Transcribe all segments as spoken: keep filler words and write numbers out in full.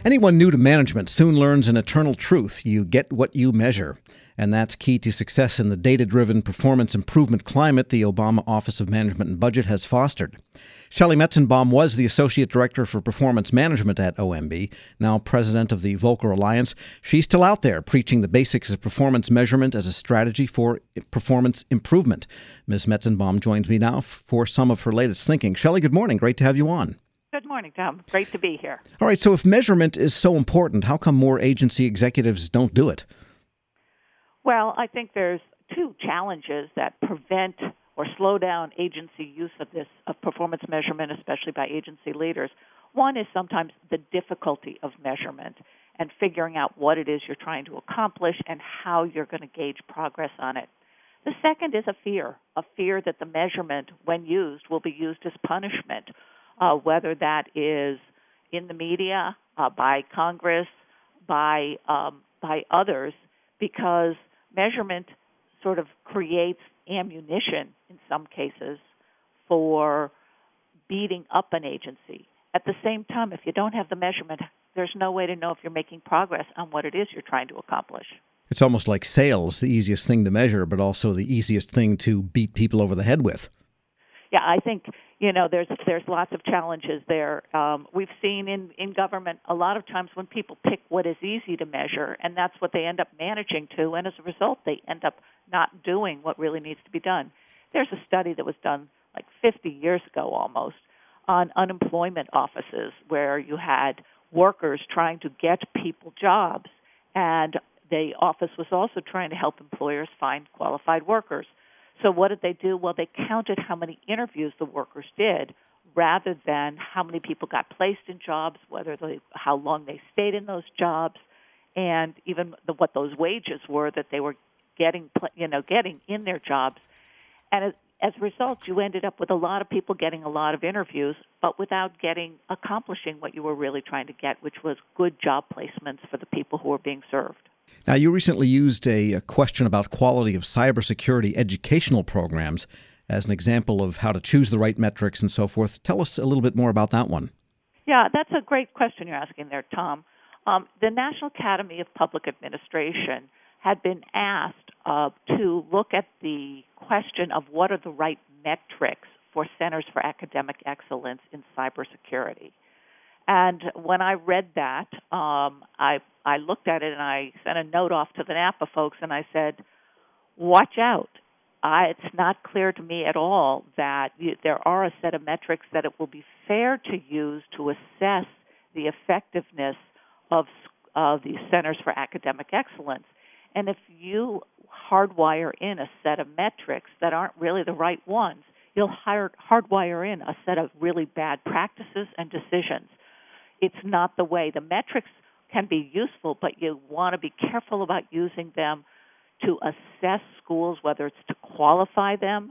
Anyone new to management soon learns an eternal truth: you get what you measure. And that's key to success in the data-driven performance improvement climate the Obama Office of Management and Budget has fostered. Shelley Metzenbaum was the Associate Director for Performance Management at O M B, now President of the Volcker Alliance. She's still out there preaching the basics of performance measurement as a strategy for performance improvement. Miz Metzenbaum joins me now for some of her latest thinking. Shelley, good morning. Great to have you on. Good morning, Tom. Great to be here. All right, so if measurement is so important, how come more agency executives don't do it? Well, I think there's two challenges that prevent or slow down agency use of this of performance measurement, especially by agency leaders. One is sometimes the difficulty of measurement and figuring out what it is you're trying to accomplish and how you're going to gauge progress on it. The second is a fear, a fear that the measurement, when used, will be used as punishment, uh, whether that is in the media, uh, by Congress, by um, by others, because measurement sort of creates ammunition in some cases for beating up an agency. At the same time, if you don't have the measurement, there's no way to know if you're making progress on what it is you're trying to accomplish. It's almost like sales, the easiest thing to measure, but also the easiest thing to beat people over the head with. Yeah, I think, you know, there's there's lots of challenges there. Um, we've seen in, in government a lot of times when people pick what is easy to measure, and that's what they end up managing to, and as a result, they end up not doing what really needs to be done. There's a study that was done like fifty years ago almost on unemployment offices where you had workers trying to get people jobs, and the office was also trying to help employers find qualified workers. So what did they do? Well, they counted how many interviews the workers did rather than how many people got placed in jobs, whether they, how long they stayed in those jobs, and even the, what those wages were that they were getting, you know, getting in their jobs. And as, as a result, you ended up with a lot of people getting a lot of interviews, but without getting accomplishing what you were really trying to get, which was good job placements for the people who were being served. Now, you recently used a, a question about quality of cybersecurity educational programs as an example of how to choose the right metrics and so forth. Tell us a little bit more about that one. Yeah, that's a great question you're asking there, Tom. Um, the National Academy of Public Administration had been asked uh, to look at the question of what are the right metrics for Centers for Academic Excellence in Cybersecurity. And when I read that, um, I I looked at it and I sent a note off to the NAPA folks and I said, watch out. I, it's not clear to me at all that you, there are a set of metrics that it will be fair to use to assess the effectiveness of, of the Centers for Academic Excellence. And if you hardwire in a set of metrics that aren't really the right ones, you'll hard, hardwire in a set of really bad practices and decisions. It's not the way. The metrics can be useful, but you want to be careful about using them to assess schools, whether it's to qualify them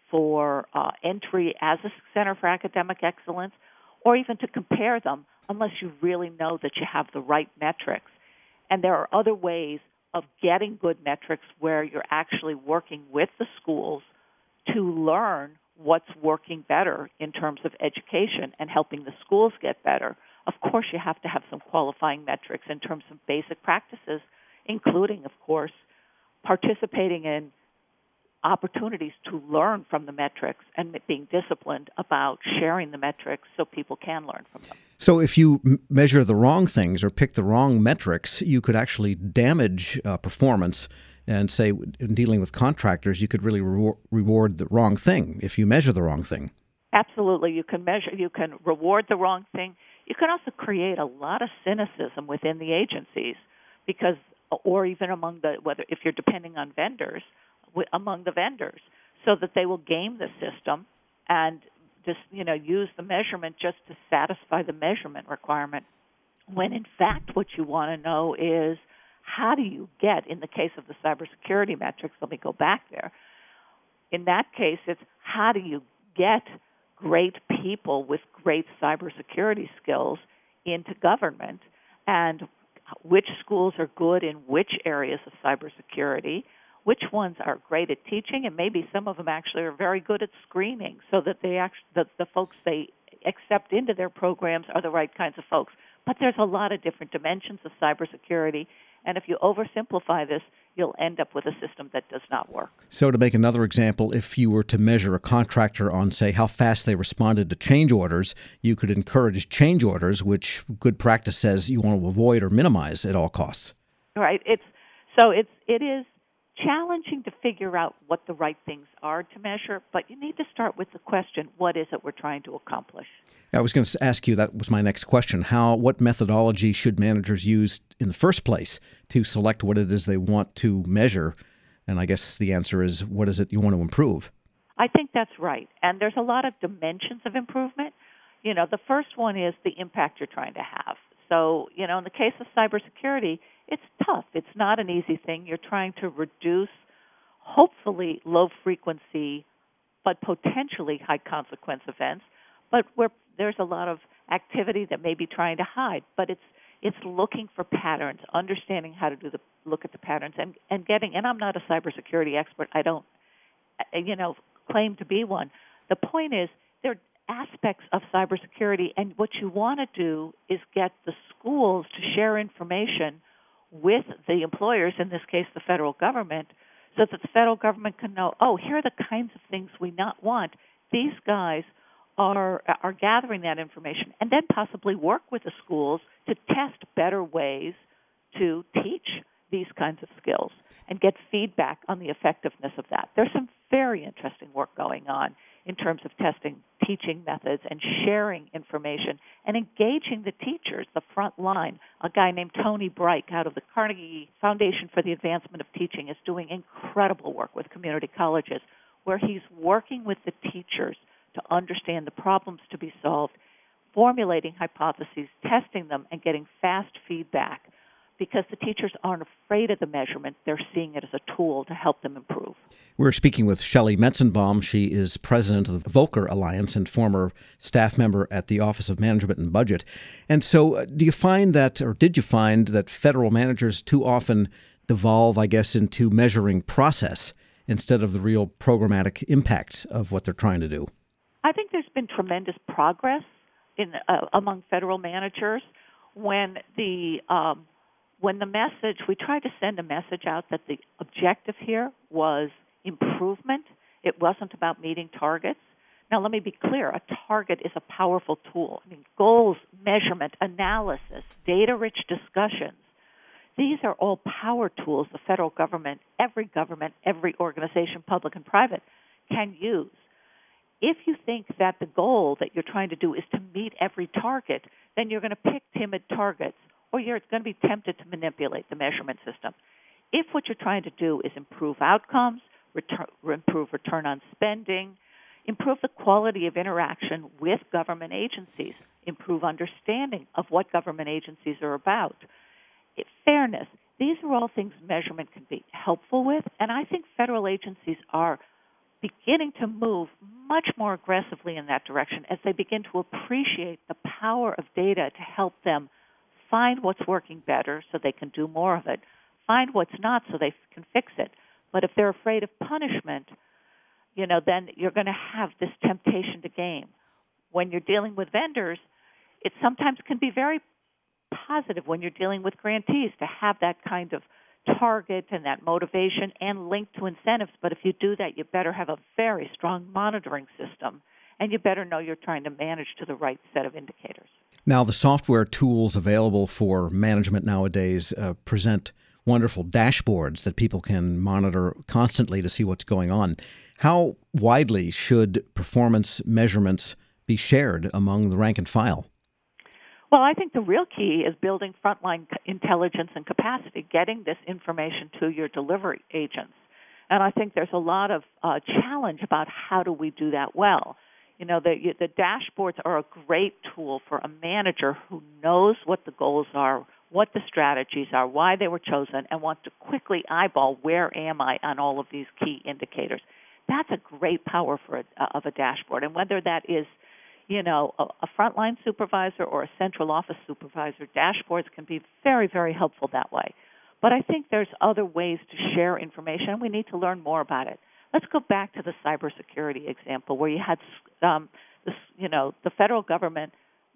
for uh, entry as a Center for Academic Excellence, or even to compare them, unless you really know that you have the right metrics. And there are other ways of getting good metrics where you're actually working with the schools to learn what's working better in terms of education and helping the schools get better. Of course, you have to have some qualifying metrics in terms of basic practices, including, of course, participating in opportunities to learn from the metrics and being disciplined about sharing the metrics so people can learn from them. So if you m- measure the wrong things or pick the wrong metrics, you could actually damage uh, performance. And say, in dealing with contractors, you could really re- reward the wrong thing if you measure the wrong thing. Absolutely. You can measure, you can reward the wrong thing. You can also create a lot of cynicism within the agencies because, or even among the, whether if you're depending on vendors, among the vendors, so that they will game the system and just, you know, use the measurement just to satisfy the measurement requirement. When in fact, what you want to know is, how do you get, in the case of the cybersecurity metrics, let me go back there. In that case, it's how do you get great people with great cybersecurity skills into government, and which schools are good in which areas of cybersecurity, which ones are great at teaching, and maybe some of them actually are very good at screening so that they actually, the, the folks they accept into their programs are the right kinds of folks. But there's a lot of different dimensions of cybersecurity, and if you oversimplify this, you'll end up with a system that does not work. So to make another example, if you were to measure a contractor on, say, how fast they responded to change orders, you could encourage change orders, which good practice says you want to avoid or minimize at all costs. Right. It's so it's it is challenging to figure out what the right things are to measure, but you need to start with the question, what is it we're trying to accomplish? I was going to ask you, that was my next question. How, what methodology should managers use in the first place to select what it is they want to measure? And I guess the answer is, what is it you want to improve? I think that's right. And there's a lot of dimensions of improvement. You know, the first one is the impact you're trying to have. So, you know, in the case of cybersecurity, it's tough. It's not an easy thing. You're trying to reduce, hopefully, low-frequency, but potentially high-consequence events. But where there's a lot of activity that may be trying to hide, but it's it's looking for patterns, understanding how to do the look at the patterns, and, and getting. And I'm not a cybersecurity expert. I don't, you know, claim to be one. The point is, there are aspects of cybersecurity, and what you want to do is get the schools to share information with the employers, in this case, the federal government, so that the federal government can know, oh, here are the kinds of things we not want. These guys are are gathering that information, and then possibly work with the schools to test better ways to teach these kinds of skills and get feedback on the effectiveness of that. There's some very interesting work going on in terms of testing teaching methods and sharing information and engaging the teachers, the front line. A guy named Tony Bright out of the Carnegie Foundation for the Advancement of Teaching is doing incredible work with community colleges, where he's working with the teachers to understand the problems to be solved, formulating hypotheses, testing them, and getting fast feedback, because the teachers aren't afraid of the measurement. They're seeing it as a tool to help them improve. We're speaking with Shelley Metzenbaum. She is president of the Volcker Alliance and former staff member at the Office of Management and Budget. And so uh, do you find that, or did you find that federal managers too often devolve, I guess, into measuring process instead of the real programmatic impact of what they're trying to do? I think there's been tremendous progress in uh, among federal managers when the um, when the message, we tried to send a message out that the objective here was improvement. It wasn't about meeting targets. Now, let me be clear. A target is a powerful tool. I mean, goals, measurement, analysis, data-rich discussions. These are all power tools the federal government, every government, every organization, public and private, can use. If you think that the goal that you're trying to do is to meet every target, then you're going to pick timid targets, or you're going to be tempted to manipulate the measurement system. If what you're trying to do is improve outcomes, return, improve return on spending, improve the quality of interaction with government agencies, improve understanding of what government agencies are about, it, fairness, these are all things measurement can be helpful with, and I think federal agencies are beginning to move much more aggressively in that direction as they begin to appreciate the power of data to help them find what's working better so they can do more of it, find what's not so they can fix it. But if they're afraid of punishment, you know, then you're going to have this temptation to game. When you're dealing with vendors, it sometimes can be very positive when you're dealing with grantees to have that kind of target and that motivation and link to incentives. But if you do that, you better have a very strong monitoring system, and you better know you're trying to manage to the right set of indicators. Now, the software tools available for management nowadays uh, present wonderful dashboards that people can monitor constantly to see what's going on. How widely should performance measurements be shared among the rank and file? Well, I think the real key is building frontline intelligence and capacity, getting this information to your delivery agents. And I think there's a lot of uh, challenge about how do we do that well. You know, the, the dashboards are a great tool for a manager who knows what the goals are, what the strategies are, why they were chosen, and wants to quickly eyeball where am I on all of these key indicators. That's a great power for a, uh, of a dashboard. And whether that is, you know, a, a frontline supervisor or a central office supervisor, dashboards can be very, very helpful that way. But I think there's other ways to share information, and we need to learn more about it. Let's go back to the cybersecurity example where you had, um, this, you know, the federal government, this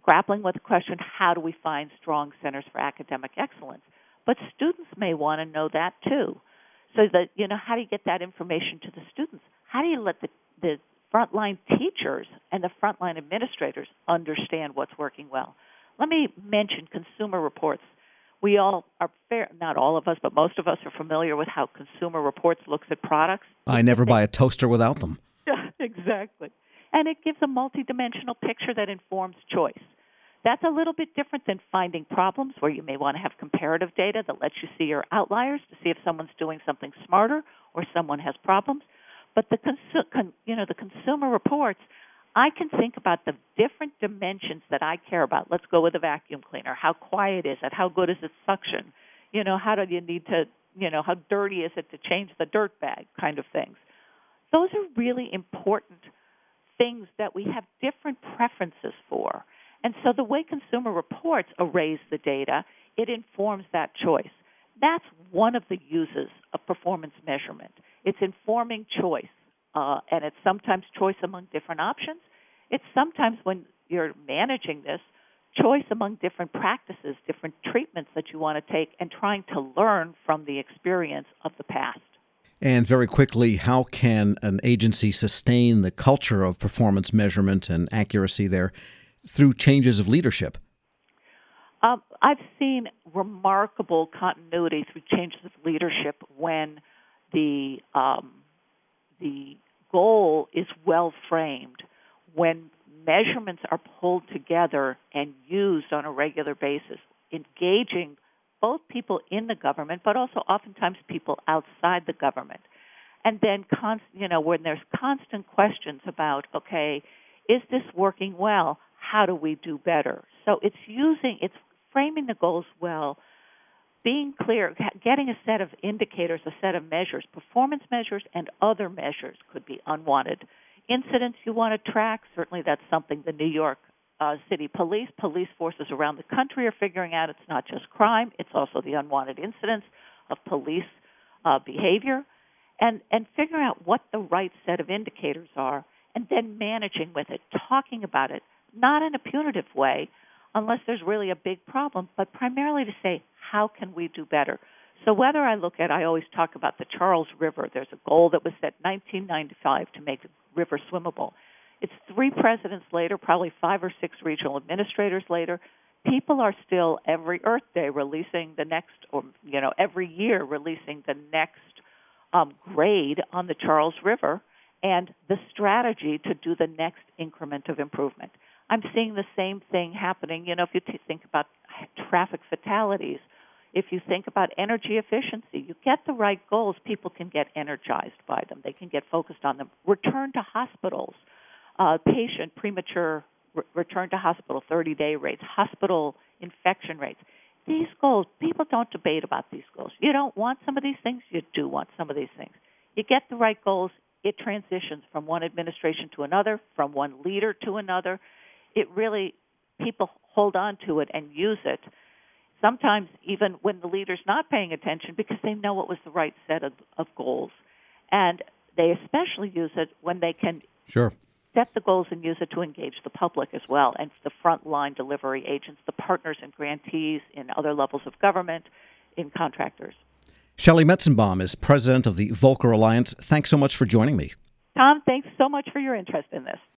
grappling with the question, how do we find strong centers for academic excellence? But students may want to know that too. So that, you know, how do you get that information to the students? How do you let the, the frontline teachers and the frontline administrators understand what's working well? Let me mention Consumer Reports. We all are fair, not all of us, but most of us are familiar with how Consumer Reports looks at products. I never buy a toaster without them. Yeah, exactly. And it gives a multidimensional picture that informs choice. That's a little bit different than finding problems, where you may want to have comparative data that lets you see your outliers to see if someone's doing something smarter or someone has problems. But the consu- con- you know the Consumer Reports, I can think about the different dimensions that I care about. Let's go with a vacuum cleaner. How quiet is it? How good is its suction? You know, how do you need to, you know, how dirty is it to change the dirt bag, kind of things. Those are really important things that we have different preferences for. And so the way Consumer Reports arrays the data, it informs that choice. That's one of the uses of performance measurement. It's informing choice, uh, and it's sometimes choice among different options. It's sometimes, when you're managing this, choice among different practices, different treatments that you want to take, and trying to learn from the experience of the past. And very quickly, how can an agency sustain the culture of performance measurement and accuracy there through changes of leadership? Um, I've seen remarkable continuity through changes of leadership when the um, the goal is well framed, when measurements are pulled together and used on a regular basis, engaging both people in the government, but also oftentimes people outside the government. And then, const, you know, when there's constant questions about, okay, is this working well? How do we do better? So it's using, it's framing the goals well, being clear, getting a set of indicators, a set of measures, performance measures and other measures. Could be unwanted incidents you want to track. Certainly that's something the New York uh, City Police, police forces around the country are figuring out. It's not just crime, it's also the unwanted incidents of police uh, behavior, and, and figuring out what the right set of indicators are, and then managing with it, talking about it, not in a punitive way unless there's really a big problem, but primarily to say, how can we do better? So whether I look at, I always talk about the Charles River. There's a goal that was set in nineteen ninety-five to make the river swimmable. It's three presidents later, probably five or six regional administrators later. People are still every Earth Day releasing the next, or you know, every year releasing the next um, grade on the Charles River and the strategy to do the next increment of improvement. I'm seeing the same thing happening. You know, if you t- think about traffic fatalities, if you think about energy efficiency, you get the right goals, people can get energized by them. They can get focused on them. Return to hospitals, uh, patient premature re- return to hospital, thirty-day rates, hospital infection rates. These goals, people don't debate about these goals. You don't want some of these things, you do want some of these things. You get the right goals, it transitions from one administration to another, from one leader to another. It really, people hold on to it and use it, sometimes even when the leader's not paying attention, because they know it was the right set of, of goals. And they especially use it when they can Sure. set the goals and use it to engage the public as well, and the frontline delivery agents, the partners and grantees in other levels of government, in contractors. Shelley Metzenbaum is president of the Volcker Alliance. Thanks so much for joining me. Tom, thanks so much for your interest in this.